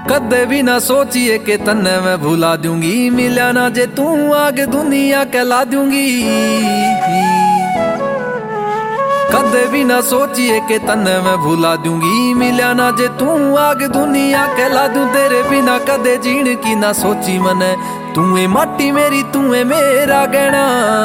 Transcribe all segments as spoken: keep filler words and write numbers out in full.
कदे भी ना सोचिए कि तन्ने मैं भुला दूंगी, मिला ना जे तू आगे दुनिया कहला दूंगी। कदे भी ना सोचिए कि तन्ने मैं भुला दूंगी, मिला ना जे तू आगे दुनिया कहला दूं। तेरे बिना कदे जीण की ना सोची मने, तू है माटी मेरी तू है मेरा गहना।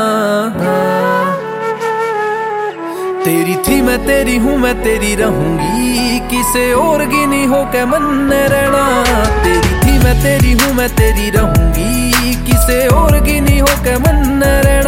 तेरी थी मैं तेरी हूँ मैं तेरी रहूंगी, किसे और की नहीं हो के मन रहना। तेरी थी मैं तेरी हूँ मैं तेरी रहूंगी, किसे और की नहीं हो के मन रहना।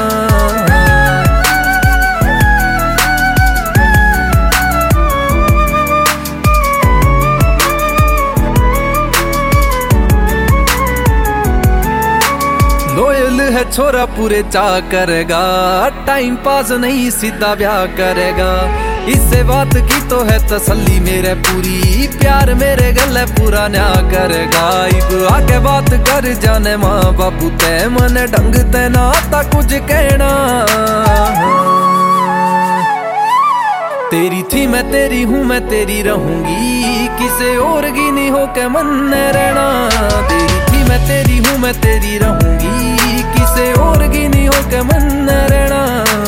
लोयल है छोरा पूरे चाह करेगा, टाइम पास नहीं सीधा ब्याह करेगा। इससे बात की तो है तसल्ली मेरे पूरी, प्यार मेरे गले पूरा न्या करेगा। इब आके बात कर जाने माँ बापू ते, मन ढंग ते ना आता कुछ कहना। तेरी थी मैं तेरी हूँ मैं तेरी रहूंगी, किसे और की नहीं हो के मन रहना। तेरी थी मैं तेरी हूँ मैं तेरी रहूंगी, किसे और की नहीं हो के मन रहना।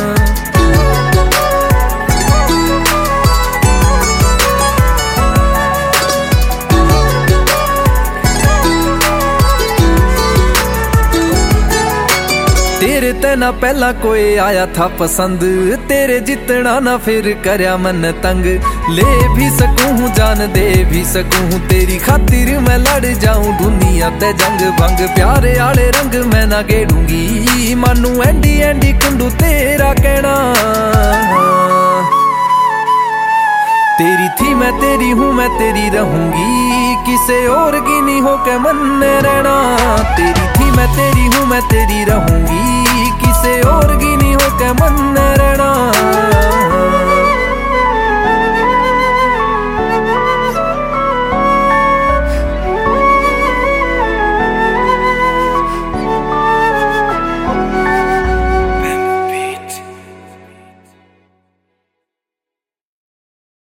तेरे ते ना पहला कोई आया था पसंद, तेरे जितना ना फिर करया मन तंग। ले भी सकूं जान दे भी सकूं, तेरी खातिर मैं लड़ जाऊं दुनिया ते जंग भंग। प्यारे आले रंग मैं ना गेड़ूंगी, मानू एंडी एंडी कुंडू तेरा कहना। तेरी थी मैं तेरी हूँ मैं तेरी रहूंगी, किसे और की नहीं हो के मन रहना। तेरी थी मैं तेरी हूँ मैं तेरी रहूंगी, किसे और की नहीं हो के मन